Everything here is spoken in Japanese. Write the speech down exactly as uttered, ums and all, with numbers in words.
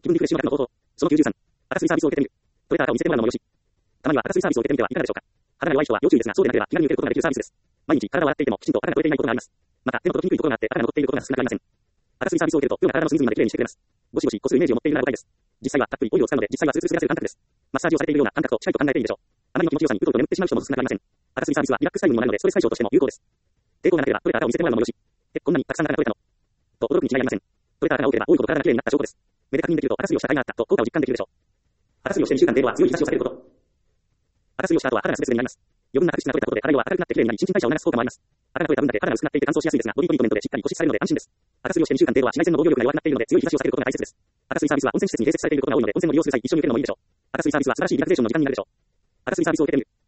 気分リフレッシュの方法。そのきゅうじゅうさん。肌水サービスを受けてみる。トレーターを見せてもらうのもよし。たまには肌水サービスを受けてみてはいかがでしょうか。肌が弱い人は要注意ですが、そうでなければ気軽に受けることができるサービスです。毎日体を洗っていてもきちんと肌が取れていないことがあります。また、手の届きにくいところがあって肌が残っていることが少なくありません。肌水サービスを受けると、ような体の隅々まできれいにしてくれます。ゴシゴシこするイメージを持っているなら誤解です。実際はたっぷりオイルを使うので、実際はスースーするがせる感覚です。マッサージをされているような感覚と近いと考えていいでしょう。あまりの気持ちよさにうとうと眠ってしまう人も少なくありません。肌水サービスはリラックスタイムにもなるので、ストレス解消としても有効です。抵抗がなければ、トレーターを見せてもらうのもよし。え、こんなにたくさん肌が取れたのと驚くに違いありません。トレーターが多ければ多いほど体がきれいになった証拠です。目で確認できると、肌水をした甲斐があったと効果を実感できるでしょう。肌水をしてにしゅうかん程度は強い日差しを避けること。肌水をした後は肌がスベスベになります。余分な角質が取れたことで肌色は明るくなってきれいになり、新陳代謝を促す効果もあります。肌が取れた分だけ肌が薄くなっていて乾燥しやすいですが、ボディトリートメントでしっかり保湿されるので安心です。肌水をしてにしゅうかん程度は紫外線の防御力が弱くなっているので強い日差しを避けることが大切です。肌水サービスは温泉施設に併設されていることが多いので、温泉を利用する際一緒に受けるのもいいでしょう。肌水サービスは素晴らしいリラクゼーションの時間になるでしょう。肌水サービスを受けてみる。